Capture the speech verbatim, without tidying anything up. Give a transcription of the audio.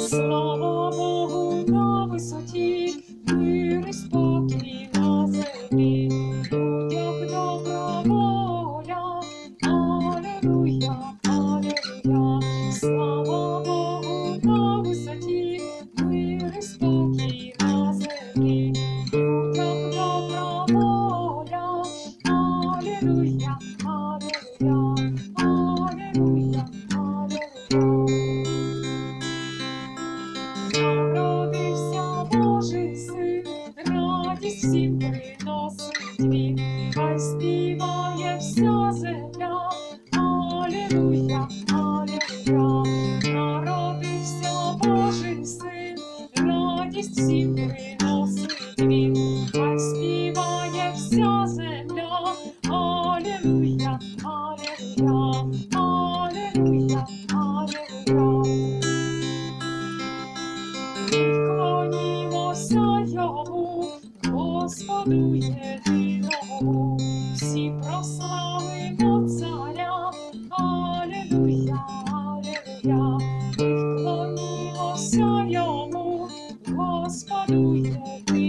Слава Богу на висоті, мир і спокій на землі, людях добра воля, алілуя, алілуя. Слава Богу на висоті, мир і спокій на землі, людях добра воля, алілуя, алілуя, алілуя, алілуя. Народився Божий син, радість всім приносить він, хай співає вся земля, алілуя, алілуя. Народився Божий син, радість всім приносить він, хай співає вся земля, алілуя, алілуя, алілуя, алілуя. Вклонімося йому, Господу єдиному, всі прославимо царя, алілуя, алілуя. Вклонімося йому, Господу єдиному.